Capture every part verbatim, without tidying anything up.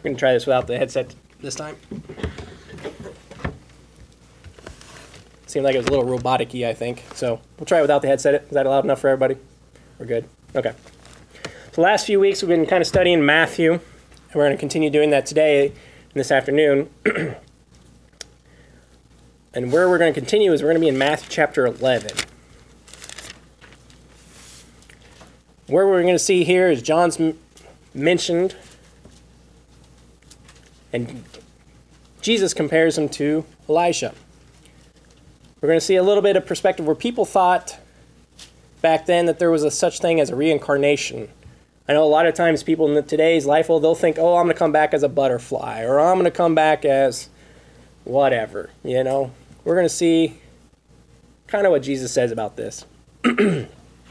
going to try this without the headset this time. Seemed like it was a little robotic-y, I think. So we'll try it without the headset. Is that loud enough for everybody? We're good? Okay. So the last few weeks we've been kind of studying Matthew, and we're going to continue doing that today and this afternoon. And where we're going to continue is we're going to be in Matthew chapter eleven. Where we're going to see here is John's m- mentioned, and Jesus compares him to Elijah. We're going to see a little bit of perspective where people thought back then that there was a such thing as a reincarnation. I know a lot of times people in today's life, well, they'll think, oh, I'm going to come back as a butterfly, or I'm going to come back as whatever, you know. We're going to see kind of what Jesus says about this. And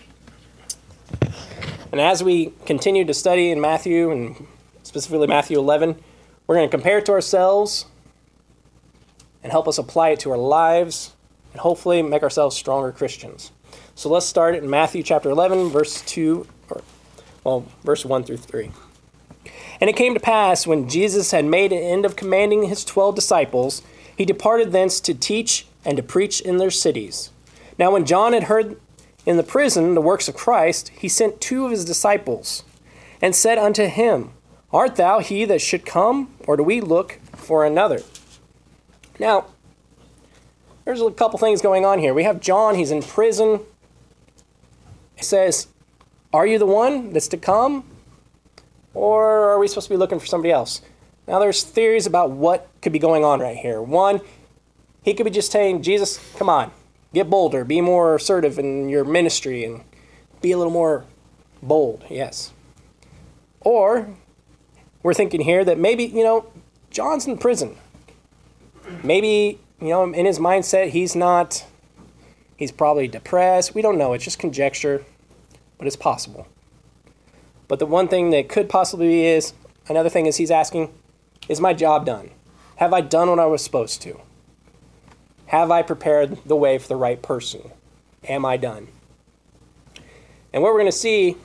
as we continue to study in Matthew, and specifically Matthew eleven, we're going to compare it to ourselves and help us apply it to our lives and hopefully make ourselves stronger Christians. So let's start in Matthew chapter eleven, verse two, or well, verse one through three. And it came to pass, when Jesus had made an end of commanding his twelve disciples, he departed thence to teach and to preach in their cities. Now when John had heard in the prison the works of Christ, he sent two of his disciples, and said unto him, Art thou he that should come, or do we look for another? Now, there's a couple things going on here. We have John, he's in prison. He says, are you the one that's to come? Or are we supposed to be looking for somebody else? Now, there's theories about what could be going on right here. One, he could be just saying, Jesus, come on, get bolder, be more assertive in your ministry, and be a little more bold, yes. Or, we're thinking here that maybe, you know, John's in prison. Maybe, you know, in his mindset, he's not, he's probably depressed. We don't know. It's just conjecture, but it's possible. But the one thing that could possibly be is, another thing is he's asking, is my job done? Have I done what I was supposed to? Have I prepared the way for the right person? Am I done? And what we're going to see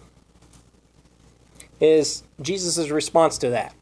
is Jesus' response to that.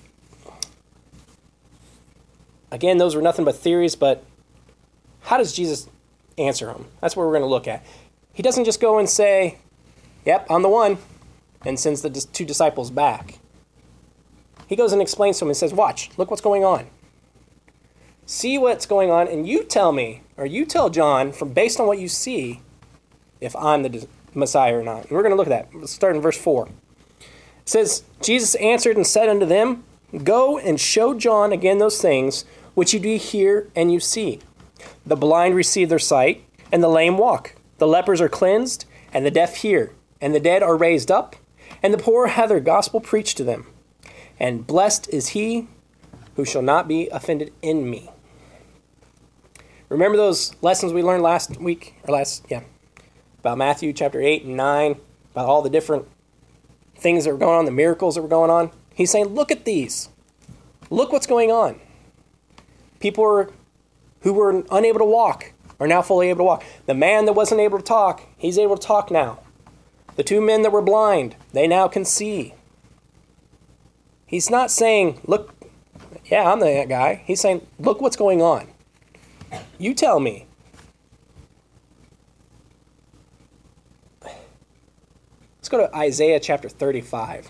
Again, those were nothing but theories, but how does Jesus answer them? That's what we're going to look at. He doesn't just go and say, yep, I'm the one, and sends the two disciples back. He goes and explains to them and says, watch, look what's going on. See what's going on, and you tell me, or you tell John, from based on what you see, if I'm the Messiah or not. And we're going to look at that. Let's start in verse four. It says, Jesus answered and said unto them, Go and show John again those things which you do hear and you see. The blind receive their sight, and the lame walk. The lepers are cleansed, and the deaf hear, and the dead are raised up, and the poor have their gospel preached to them. And blessed is he who shall not be offended in me. Remember those lessons we learned last week, or last, yeah, about Matthew chapter eight and nine, about all the different things that were going on, the miracles that were going on? He's saying, look at these. Look what's going on. People were, who were unable to walk are now fully able to walk. The man that wasn't able to talk, he's able to talk now. The two men that were blind, they now can see. He's not saying, look, yeah, I'm that guy. He's saying, look what's going on. You tell me. Let's go to Isaiah chapter thirty-five.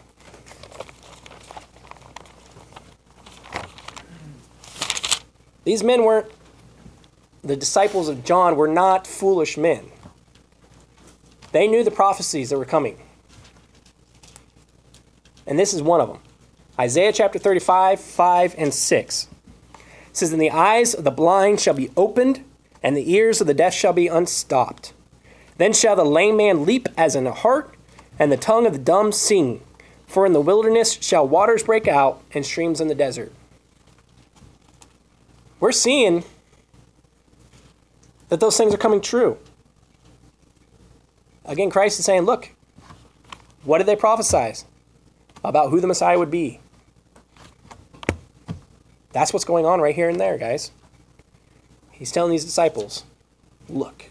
These men weren't, the disciples of John were not foolish men. They knew the prophecies that were coming. And this is one of them. Isaiah chapter thirty-five, five and six. It says, And the eyes of the blind shall be opened, and the ears of the deaf shall be unstopped. Then shall the lame man leap as in a hart, and the tongue of the dumb sing. For in the wilderness shall waters break out, and streams in the desert. We're seeing that those things are coming true. Again, Christ is saying, look, what did they prophesy about who the Messiah would be? That's what's going on right here and there, guys. He's telling these disciples, look.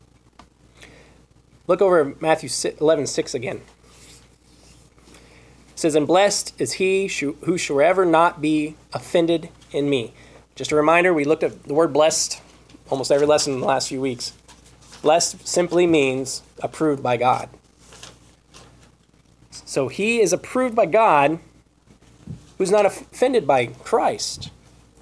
Look over at Matthew eleven six again. It says, and blessed is he who shall ever not be offended in me. Just a reminder, we looked at the word blessed almost every lesson in the last few weeks. Blessed simply means approved by God. So he is approved by God who's not offended by Christ.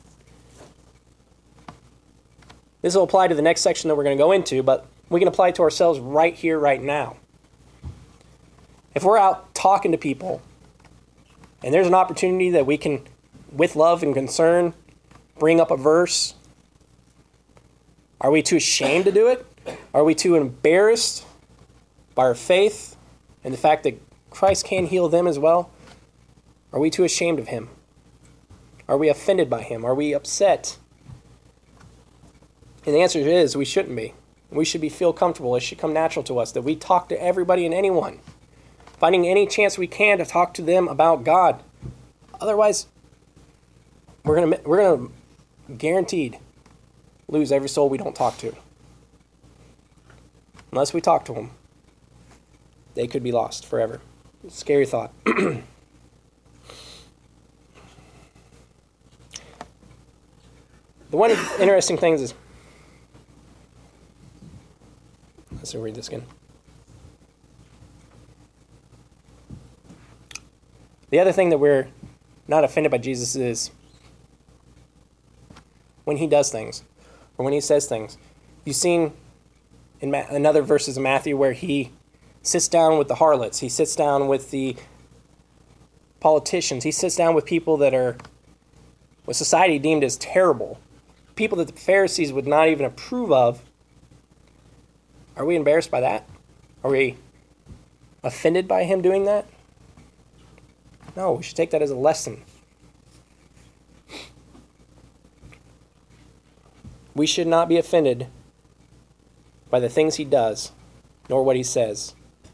This will apply to the next section that we're going to go into, but we can apply it to ourselves right here, right now. If we're out talking to people, and there's an opportunity that we can, with love and concern, bring up a verse, are we too ashamed to do it? Are we too embarrassed by our faith and the fact that Christ can heal them as well? Are we too ashamed of him? Are we offended by him? Are we upset? And the answer is we shouldn't be. We should be feel comfortable. It should come natural to us that we talk to everybody and anyone, finding any chance we can to talk to them about God. Otherwise, we're gonna we're gonna guaranteed lose every soul we don't talk to. Unless we talk to them, they could be lost forever. Scary thought. The one interesting thing is, let's read this again. The other thing that we're not offended by Jesus is when he does things, or when he says things. You've seen in Ma- another verses of Matthew where he sits down with the harlots, he sits down with the politicians, he sits down with people that are, what society deemed as terrible, people that the Pharisees would not even approve of. Are we embarrassed by that? Are we offended by him doing that? No, we should take that as a lesson. We should not be offended by the things he does, nor what he says.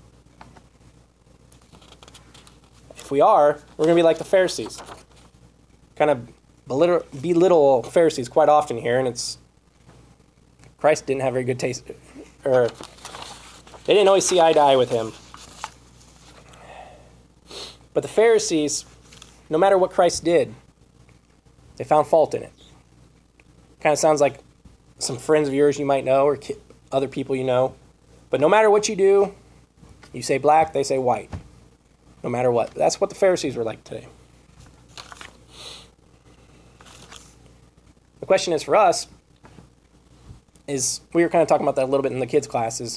If we are, we're going to be like the Pharisees. Kind of belittle, belittle Pharisees quite often here, and it's Christ didn't have very good taste, or they didn't always see eye to eye with him. But the Pharisees, no matter what Christ did, they found fault in it. Kind of sounds like some friends of yours you might know, or other people you know. But no matter what you do, you say black, they say white. No matter what. That's what the Pharisees were like today. The question is for us, is we were kind of talking about that a little bit in the kids' classes.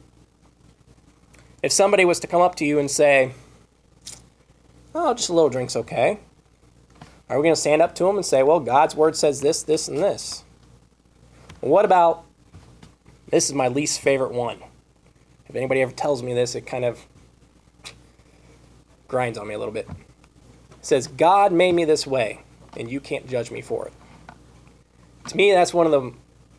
If somebody was to come up to you and say, oh, just a little drink's okay, are we going to stand up to them and say, well, God's word says this, this, and this? Well, what about, this is my least favorite one. If anybody ever tells me this, it kind of grinds on me a little bit. It says, God made me this way, and you can't judge me for it. To me, that's one of the,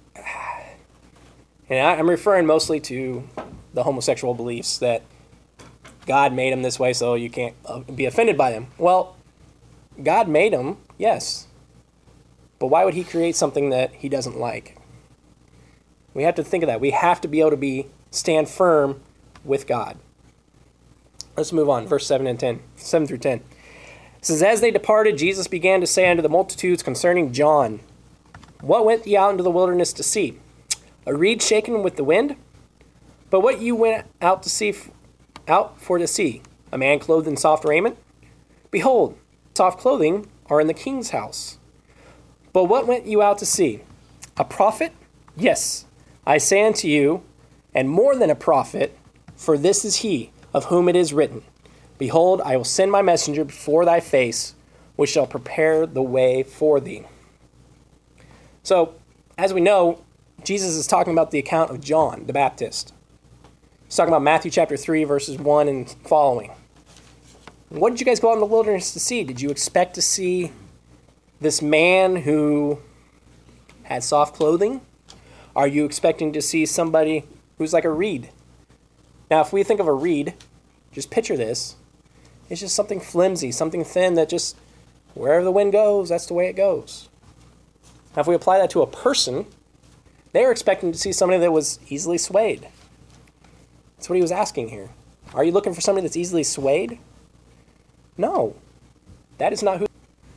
and I'm referring mostly to the homosexual beliefs that God made them this way so you can't be offended by them. Well, God made them, yes. But why would he create something that he doesn't like? We have to think of that. We have to be able to be stand firm with God. Let's move on. Verse seven and ten. seven through ten. It says, as they departed, Jesus began to say unto the multitudes concerning John, what went ye out into the wilderness to see? A reed shaken with the wind? But what you went out to see, out for to see? A man clothed in soft raiment? Behold, soft clothing are in the king's house. But what went you out to see? A prophet? Yes, I say unto you, and more than a prophet, for this is he, of whom it is written, behold, I will send my messenger before thy face, which shall prepare the way for thee. So, as we know, Jesus is talking about the account of John the Baptist. He's talking about Matthew chapter three, verses one and following. What did you guys go out in the wilderness to see? Did you expect to see this man who had soft clothing? Are you expecting to see somebody who's like a reed? Now, if we think of a reed, just picture this. It's just something flimsy, something thin that just, wherever the wind goes, that's the way it goes. Now, if we apply that to a person, they were expecting to see somebody that was easily swayed. That's what he was asking here. Are you looking for somebody that's easily swayed? No, that is not who.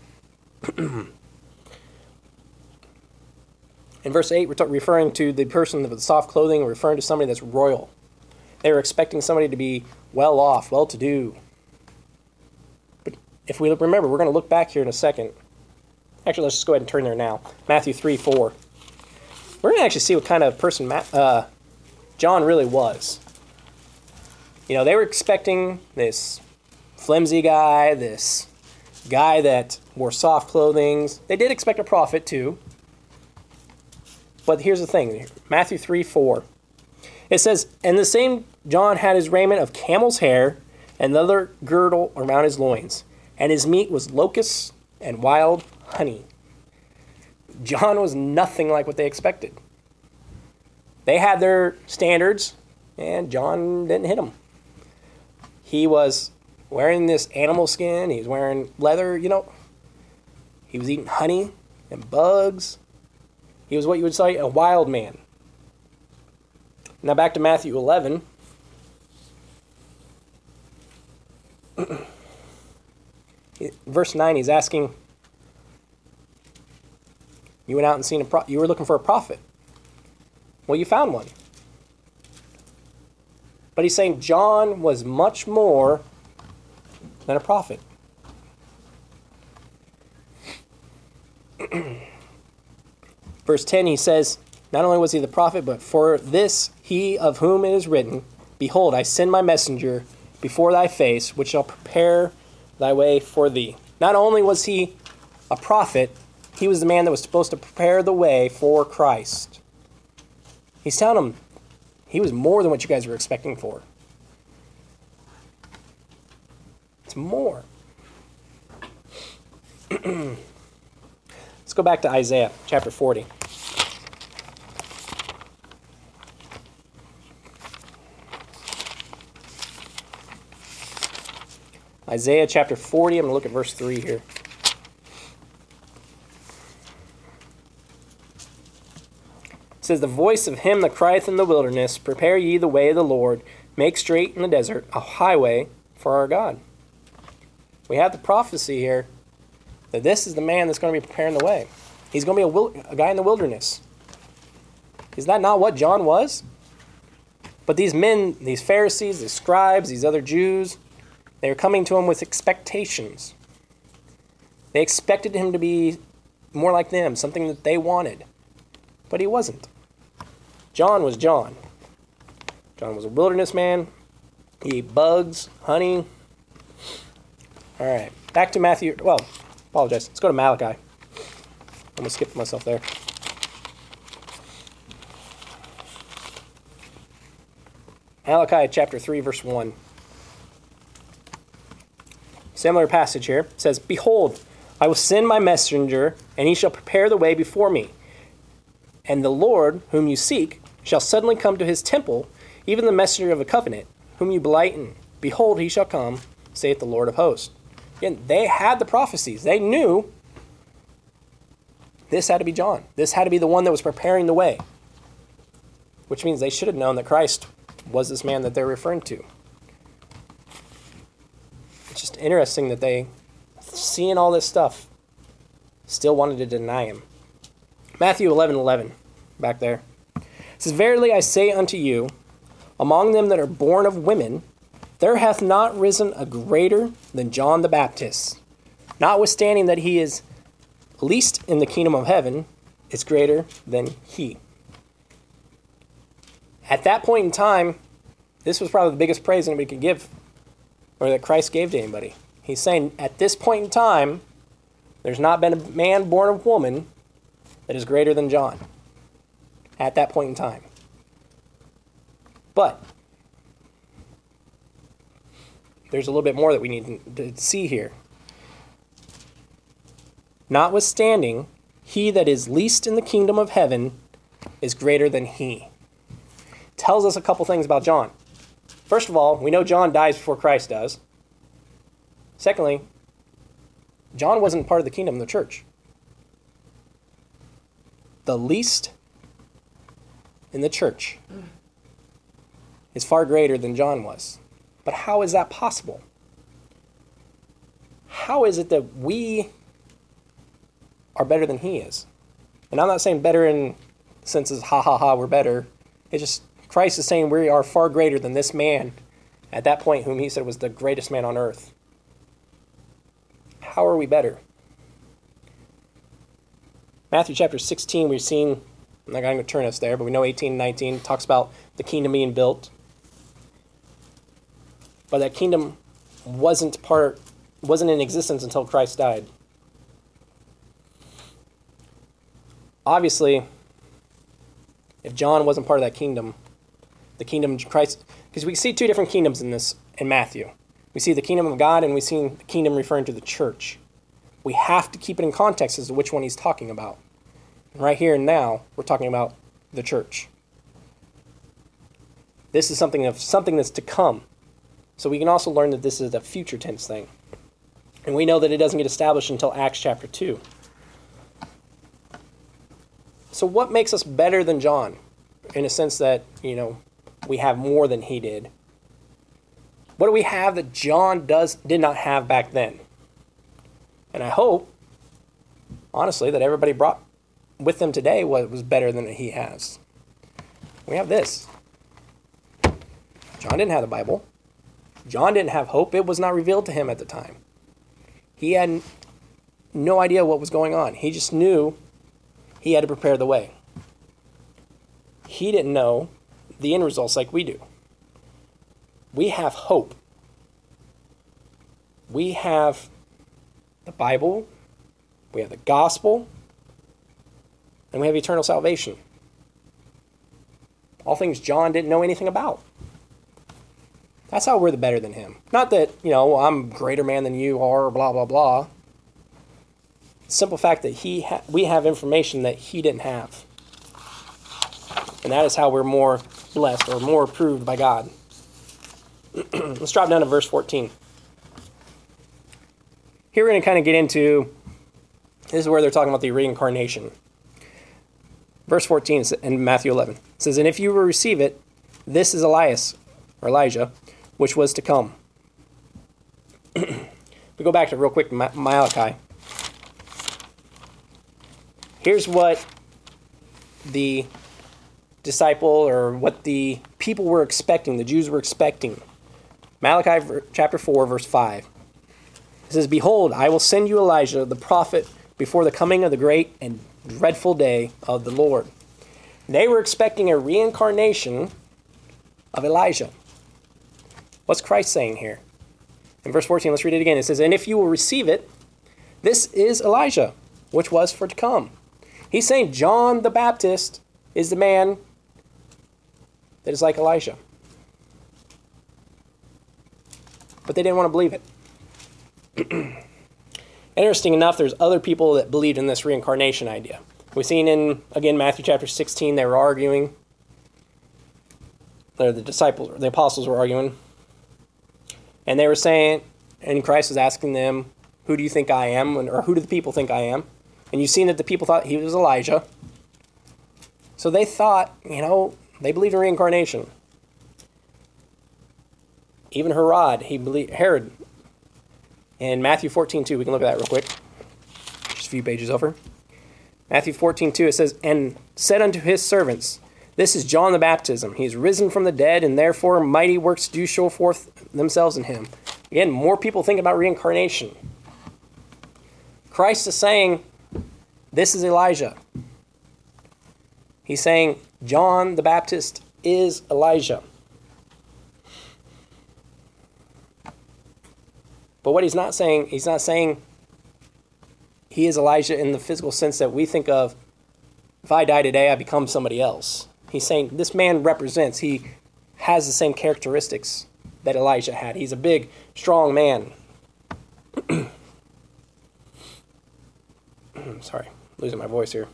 In verse eight, we're t- referring to the person with the soft clothing, referring to somebody that's royal. They were expecting somebody to be well off, well to do. But if we remember, we're going to look back here in a second. Actually, let's just go ahead and turn there now. Matthew three four. We're going to actually see what kind of person Ma- uh, John really was. You know, they were expecting this flimsy guy, this guy that wore soft clothing. They did expect a prophet too. But here's the thing, Matthew three four. It says, "And the same John had his raiment of camel's hair, and the other girdle around his loins, and his meat was locusts and wild honey." John was nothing like what they expected. They had their standards, and John didn't hit them. He was wearing this animal skin, he was wearing leather, you know. He was eating honey and bugs. He was what you would say a wild man. Now back to Matthew eleven. Verse nine, he's asking, you went out and seen a pro- you were looking for a prophet. Well, you found one. But he's saying John was much more than a prophet. Verse ten, he says, not only was he the prophet, but for this he of whom it is written, "Behold, I send my messenger before thy face, which shall prepare thy way for thee." Not only was he a prophet, he was the man that was supposed to prepare the way for Christ. He's telling them he was more than what you guys were expecting for. It's more. Let's go back to Isaiah chapter forty. Isaiah chapter forty, I'm going to look at verse three here. It says, "The voice of him that crieth in the wilderness, prepare ye the way of the Lord, make straight in the desert a highway for our God." We have the prophecy here that this is the man that's going to be preparing the way. He's going to be a, wil- a guy in the wilderness. Is that not what John was? But these men, these Pharisees, these scribes, these other Jews, they were coming to him with expectations. They expected him to be more like them, something that they wanted. But he wasn't. John was John. John was a wilderness man. He ate bugs, honey. All right, back to Matthew. Well, apologize. Let's go to Malachi. I'm going to skip myself there. Malachi chapter three, verse one. Similar passage here. It says, "Behold, I will send my messenger, and he shall prepare the way before me. And the Lord, whom you seek, shall suddenly come to his temple, even the messenger of the covenant, whom you blight in. Behold, he shall come, saith the Lord of hosts." Again, they had the prophecies. They knew this had to be John. This had to be the one that was preparing the way. Which means they should have known that Christ was this man that they're referring to. It's just interesting that they, seeing all this stuff, still wanted to deny him. Matthew eleven eleven, back there. It says, "Verily I say unto you, among them that are born of women, there hath not risen a greater than John the Baptist. Notwithstanding that he is least in the kingdom of heaven, is greater than he." At that point in time, this was probably the biggest praise anybody could give, or that Christ gave to anybody. He's saying, at this point in time, there's not been a man born of woman that is greater than John. At that point in time. But there's a little bit more that we need to see here. "Notwithstanding, he that is least in the kingdom of heaven is greater than he." Tells us a couple things about John. First of all, we know John dies before Christ does. Secondly, John wasn't part of the kingdom of the church. The least in the church is far greater than John was. But how is that possible? how is it that we are better than he is? And I'm not saying better in the sense of ha ha ha, we're better. It's just Christ is saying we are far greater than this man at that point, whom he said was the greatest man on earth. How are we better? Matthew chapter sixteen, we've seen, I'm not going to turn us there, but we know eighteen and nineteen talks about the kingdom being built. But that kingdom wasn't part, wasn't in existence until Christ died. Obviously, if John wasn't part of that kingdom, the kingdom of Christ, because we see two different kingdoms in this, in Matthew. We see the kingdom of God and we see the kingdom referring to the church. We have to keep it in context as to which one he's talking about. And right here and now, we're talking about the church. This is something of something that's to come. So we can also learn that this is a future tense thing. And we know that it doesn't get established until Acts chapter two. So what makes us better than John? In a sense that, you know, we have more than he did. What do we have that John does did not have back then? And I hope, honestly, that everybody brought with them today what was better than he has. We have this. John didn't have the Bible. John didn't have hope. It was not revealed to him at the time. He had no idea what was going on. He just knew he had to prepare the way. He didn't know the end results like we do. We have hope. We have the Bible, we have the gospel, and we have eternal salvation. All things John didn't know anything about. That's how we're the better than him. Not that, you know, I'm a greater man than you are, blah, blah, blah. Simple fact that he ha- we have information that he didn't have. And that is how we're more blessed or more approved by God. Let's drop down to verse fourteen. Here we're going to kind of get into, this is where they're talking about the reincarnation. Verse fourteen in Matthew eleven. It says, "And if you will receive it, this is Elias," or Elijah, "which was to come." We go back to real quick to Malachi. Here's what the disciple, or what the people were expecting, the Jews were expecting. Malachi chapter four, verse five. It says, "Behold, I will send you Elijah, the prophet, before the coming of the great and dreadful day of the Lord." They were expecting a reincarnation of Elijah. What's Christ saying here? In verse fourteen, let's read it again. It says, "And if you will receive it, this is Elijah, which was for to come." He's saying John the Baptist is the man that is like Elijah. But they didn't want to believe it. Interesting enough, there's other people that believed in this reincarnation idea. We've seen in, again, Matthew chapter sixteen, they were arguing. Or the disciples, the apostles were arguing. And they were saying, and Christ was asking them, "Who do you think I am?" Or "Who do the people think I am?" And you've seen that the people thought he was Elijah. So they thought, you know, they believed in reincarnation. Even Herod, he believed, Herod, in Matthew fourteen two, we can look at that real quick. Just a few pages over. Matthew fourteen two, it says, "And said unto his servants, This is John the Baptism. He is risen from the dead, and therefore mighty works do show forth themselves in him." Again, more people think about reincarnation. Christ is saying, this is Elijah. He's saying, John the Baptist is Elijah. But what he's not saying, he's not saying he is Elijah in the physical sense that we think of, if I die today, I become somebody else. He's saying this man represents, he has the same characteristics that Elijah had. He's a big, strong man. Sorry, losing my voice here.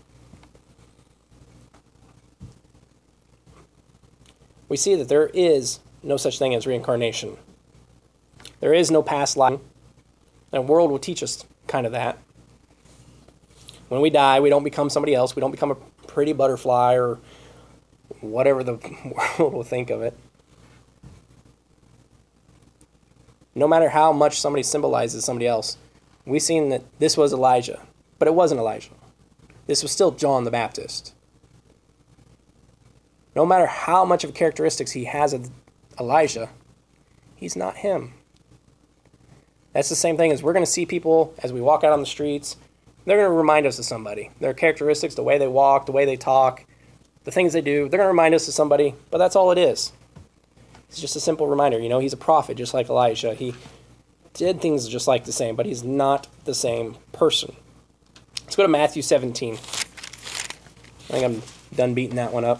We see that there is no such thing as reincarnation. There is no past life. The world will teach us kind of that. When we die, we don't become somebody else. We don't become a pretty butterfly or whatever the world will think of it. No matter how much somebody symbolizes somebody else, we've seen that this was Elijah, but it wasn't Elijah. This was still John the Baptist. No matter how much of characteristics he has of Elijah, he's not him. That's the same thing as we're going to see people as we walk out on the streets. They're going to remind us of somebody. Their characteristics, the way they walk, the way they talk, the things they do, they're going to remind us of somebody, but that's all it is. It's just a simple reminder. You know, he's a prophet just like Elijah. He did things just like the same, but he's not the same person. Let's go to Matthew seventeen. I think I'm done beating that one up.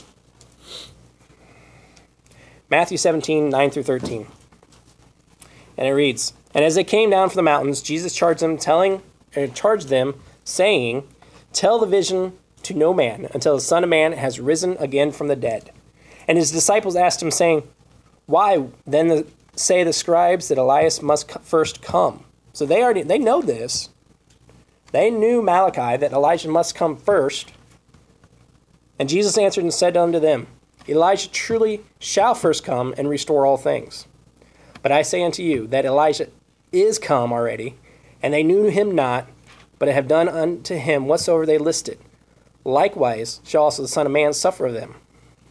Matthew seventeen, nine through thirteen. And it reads, "And as they came down from the mountains, Jesus charged them, telling, or charged them, saying, Tell the vision to no man until the Son of Man has risen again from the dead. And his disciples asked him, saying, Why then the, say the scribes that Elias must first come?" So they already they know this. They knew Malachi that Elijah must come first. And Jesus answered and said unto them, Elijah truly shall first come and restore all things. But I say unto you that Elijah is come already, and they knew him not, but have done unto him whatsoever they listed. Likewise shall also the Son of Man suffer of them.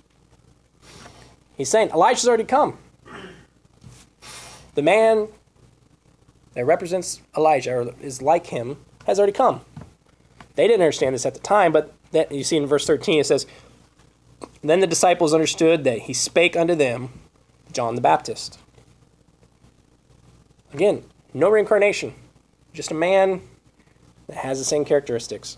He's saying Elijah's already come. The man that represents Elijah, or is like him, has already come. They didn't understand this at the time, but that you see in verse thirteen, it says, Then the disciples understood that he spake unto them, John the Baptist. Again, no reincarnation. Just a man that has the same characteristics.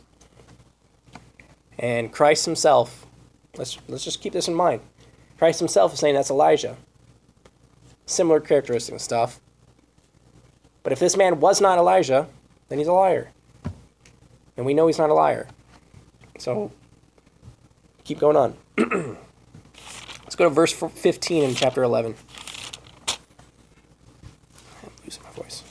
And Christ himself, let's let's just keep this in mind. Christ himself is saying that's Elijah. Similar characteristic and stuff. But if this man was not Elijah, then he's a liar. And we know he's not a liar. So, keep going on. Let's go to verse fifteen in chapter eleven. I'm losing my voice.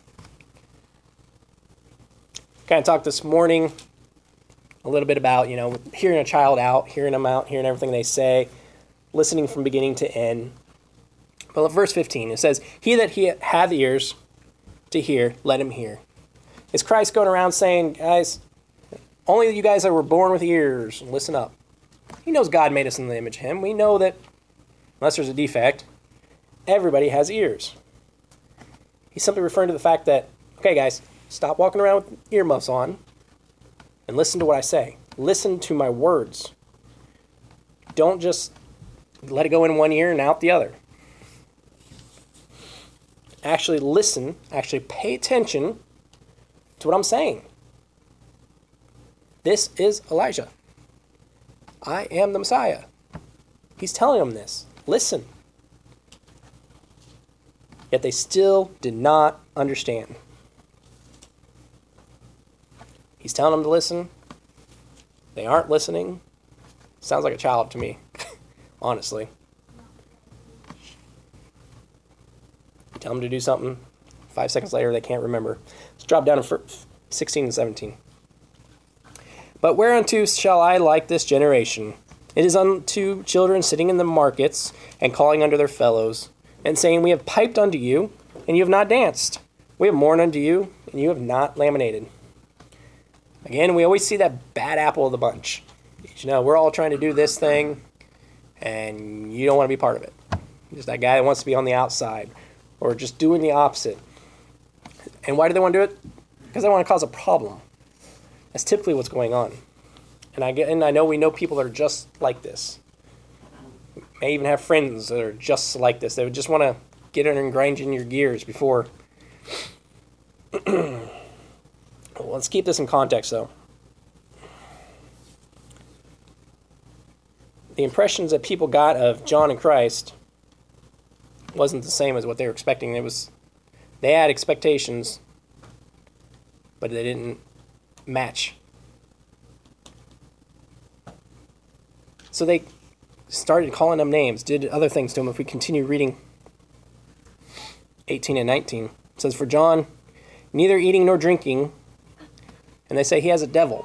Kind of talked this morning a little bit about, you know, hearing a child out, hearing them out, hearing everything they say, listening from beginning to end. But verse fifteen, it says, He that he hath ears to hear, let him hear. Is Christ going around saying, guys, only you guys that were born with ears, listen up? He knows God made us in the image of him. We know that, unless there's a defect, everybody has ears. He's simply referring to the fact that, okay guys, stop walking around with earmuffs on and listen to what I say. Listen to my words. Don't just let it go in one ear and out the other. Actually listen, actually pay attention to what I'm saying. This is Elijah. I am the Messiah. He's telling them this. Listen. Yet they still did not understand. He's telling them to listen. They aren't listening. Sounds like a child to me, honestly. You tell them to do something. Five seconds later, they can't remember. Let's drop down to sixteen and seventeen. But whereunto shall I like this generation? It is unto children sitting in the markets and calling unto their fellows, and saying, We have piped unto you, and you have not danced. We have mourned unto you, and you have not lamentated. Again, we always see that bad apple of the bunch. You know, we're all trying to do this thing, and you don't want to be part of it. Just that guy that wants to be on the outside, or just doing the opposite. And why do they want to do it? Because they want to cause a problem. That's typically what's going on. And I get, and I know we know people that are just like this. May even have friends that are just like this. They would just want to get it and grind in your gears before. Well, let's keep this in context, though. The impressions that people got of John and Christ wasn't the same as what they were expecting. It was, they had expectations, but they didn't match. So they started calling them names, did other things to him. If we continue reading eighteen and nineteen, it says, For John, neither eating nor drinking, and they say he has a devil.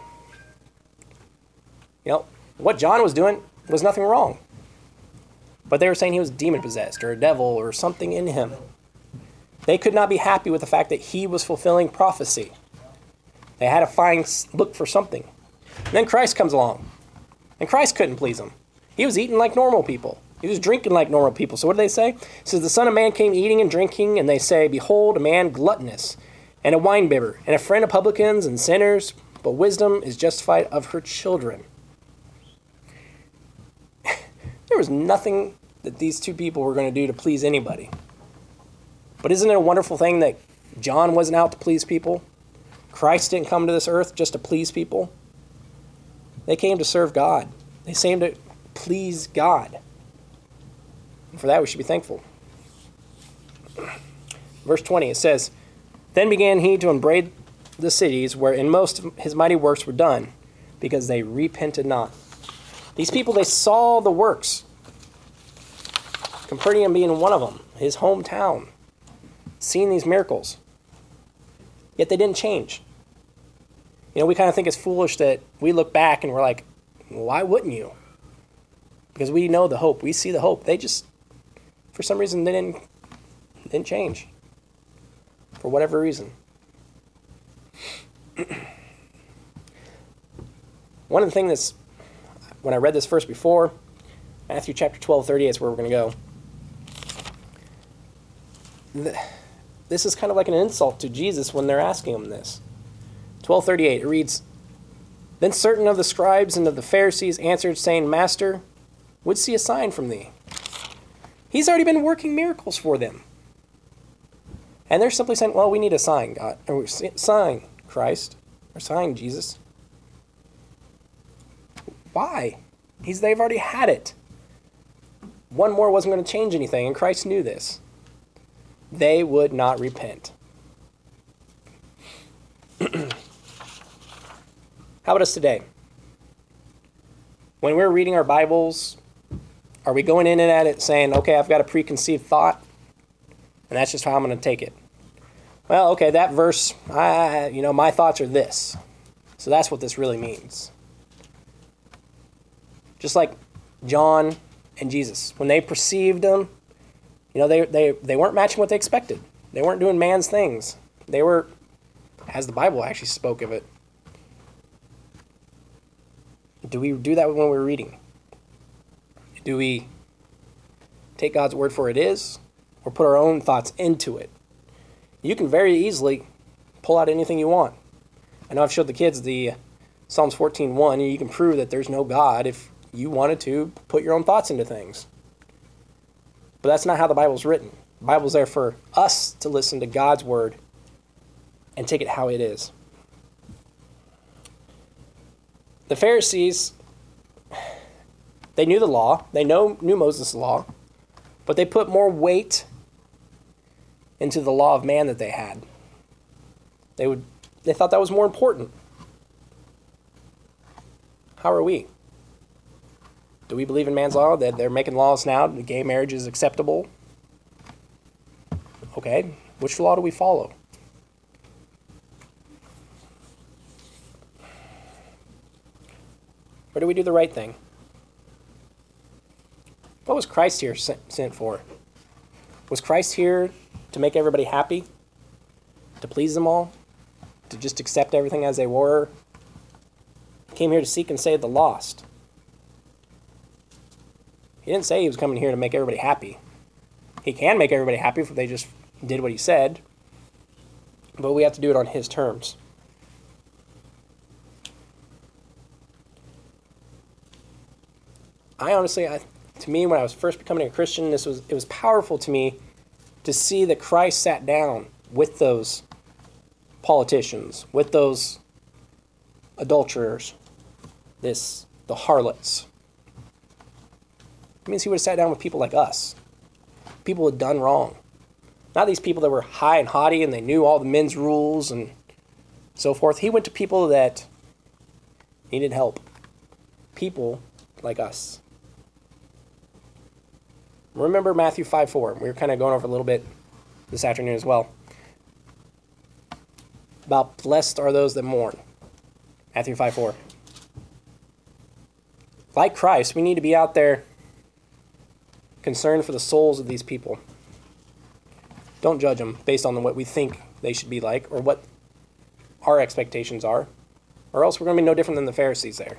You know, what John was doing was nothing wrong. But they were saying he was demon-possessed or a devil or something in him. They could not be happy with the fact that he was fulfilling prophecy. They had to find, look for something. And then Christ comes along. And Christ couldn't please them. He was eating like normal people. He was drinking like normal people. So what do they say? It says, the Son of Man came eating and drinking, and they say, behold, a man gluttonous, and a winebibber, and a friend of publicans and sinners, but wisdom is justified of her children. There was nothing that these two people were going to do to please anybody. But isn't it a wonderful thing that John wasn't out to please people? Christ didn't come to this earth just to please people. They came to serve God. They came to please God. And for that, we should be thankful. Verse twenty, it says, then began he to upbraid the cities wherein most of his mighty works were done, because they repented not. These people, they saw the works. Capernaum being one of them, his hometown, seeing these miracles. Yet they didn't change. You know, we kind of think it's foolish that we look back and we're like, why wouldn't you? Because we know the hope. We see the hope. They just, for some reason, they didn't, didn't change. For whatever reason. One of the things that's, when I read this verse before, Matthew chapter twelve, thirty-eight is where we're going to go. This is kind of like an insult to Jesus when they're asking him this. twelve thirty-eight, it reads, then certain of the scribes and of the Pharisees answered, saying, Master, would see a sign from thee. He's already been working miracles for them. And they're simply saying, well, we need a sign, God. Or sign, Christ. Or sign, Jesus. Why? He's, they've already had it. One more wasn't going to change anything, and Christ knew this. They would not repent. How about us today? When we're reading our Bibles, are we going in and at it saying, okay, I've got a preconceived thought, and that's just how I'm going to take it? Well, okay, that verse, I, you know, my thoughts are this. So that's what this really means. Just like John and Jesus, when they perceived him, you know, they, they, they weren't matching what they expected. They weren't doing man's things. They were, as the Bible actually spoke of it. Do we do that when we're reading? Do we take God's word for it is, or put our own thoughts into it? You can very easily pull out anything you want. I know I've showed the kids the Psalms fourteen one, and you can prove that there's no God if you wanted to put your own thoughts into things. But that's not how the Bible's written. The Bible's there for us to listen to God's word and take it how it is. The Pharisees, they knew the law. They know, knew Moses' law. But they put more weight into the law of man that they had. They would, they thought that was more important. How are we? Do we believe in man's law, that they're making laws now that gay marriage is acceptable? Okay, which law do we follow? Or do we do the right thing? What was Christ here sent for? Was Christ here to make everybody happy? To please them all? To just accept everything as they were? He came here to seek and save the lost. He didn't say he was coming here to make everybody happy. He can make everybody happy if they just did what he said. But we have to do it on his terms. I honestly, I, to me, when I was first becoming a Christian, this was it was powerful to me to see that Christ sat down with those politicians, with those adulterers, this the harlots. It means he would have sat down with people like us, people who had done wrong. Not these people that were high and haughty and they knew all the men's rules and so forth. He went to people that needed help, people like us. Remember Matthew five four. We were kind of going over a little bit this afternoon as well. About blessed are those that mourn. Matthew five four. Like Christ, we need to be out there concerned for the souls of these people. Don't judge them based on what we think they should be like or what our expectations are, or else we're going to be no different than the Pharisees there.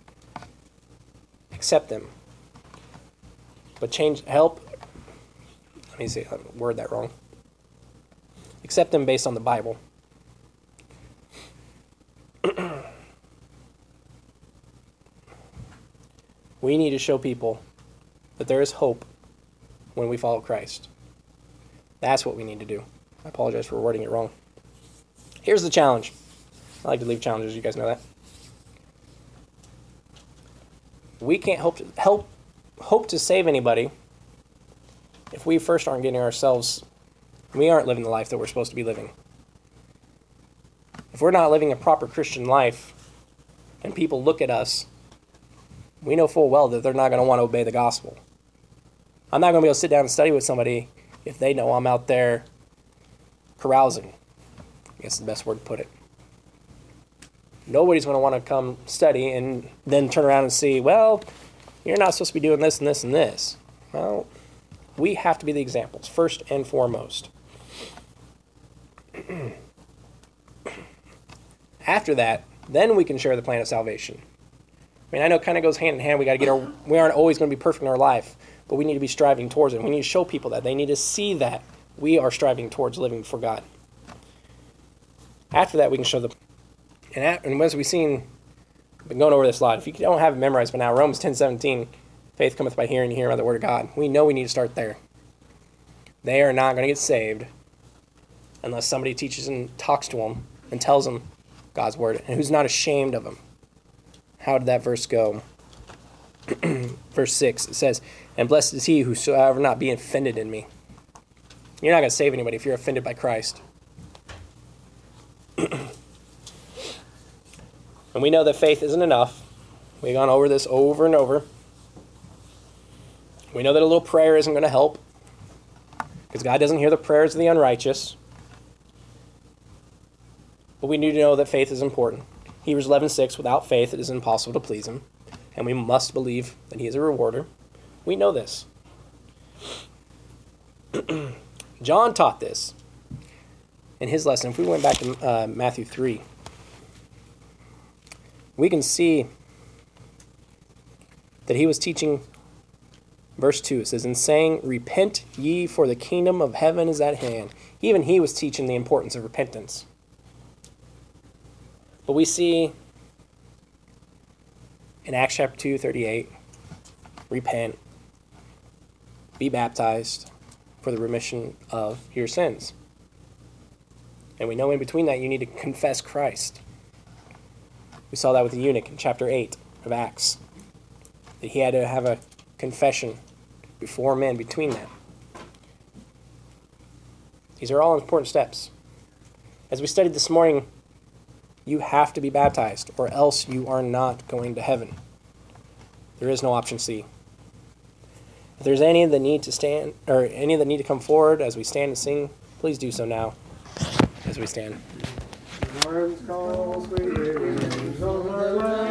Accept them. But change, help, let me see, I word that wrong. Accept them based on the Bible. We need to show people that there is hope when we follow Christ. That's what we need to do. I apologize for wording it wrong. Here's the challenge. I like to leave challenges, you guys know that. We can't hope to help hope to save anybody if we first aren't getting ourselves, we aren't living the life that we're supposed to be living. If we're not living a proper Christian life and people look at us, we know full well that they're not going to want to obey the gospel. I'm not going to be able to sit down and study with somebody if they know I'm out there carousing. I guess is the best word to put it. Nobody's going to want to come study and then turn around and see, well, you're not supposed to be doing this and this and this. Well, we have to be the examples, first and foremost. After that, then we can share the plan of salvation. I mean, I know it kind of goes hand in hand. We got to get our, we aren't always going to be perfect in our life, but we need to be striving towards it. We need to show people that. They need to see that we are striving towards living for God. After that, we can show them. And, at, and as we've seen, I've been going over this a lot. If you don't have it memorized by now, Romans ten seventeen, faith cometh by hearing, and hearing by the word of God. We know we need to start there. They are not going to get saved unless somebody teaches and talks to them and tells them God's word, and who's not ashamed of them. How did that verse go? Verse six, it says, and blessed is he whosoever not be offended in me. You're not going to save anybody if you're offended by Christ. And we know that faith isn't enough. We've gone over this over and over. We know that a little prayer isn't going to help, because God doesn't hear the prayers of the unrighteous. But we need to know that faith is important. Hebrews eleven six, without faith it is impossible to please him, and we must believe that he is a rewarder. We know this. John taught this in his lesson. If we went back to uh, Matthew three, we can see that he was teaching, verse two, it says, in saying, repent ye, for the kingdom of heaven is at hand. Even he was teaching the importance of repentance. But we see in Acts chapter two, thirty-eight, repent, be baptized for the remission of your sins. And we know in between that you need to confess Christ. We saw that with the eunuch in chapter eight of Acts, that he had to have a confession before men between that. These are all important steps. As we studied this morning, you have to be baptized, or else you are not going to heaven. There is no option C. If there's any that need to stand, or any that need to come forward as we stand and sing, please do so now as we stand.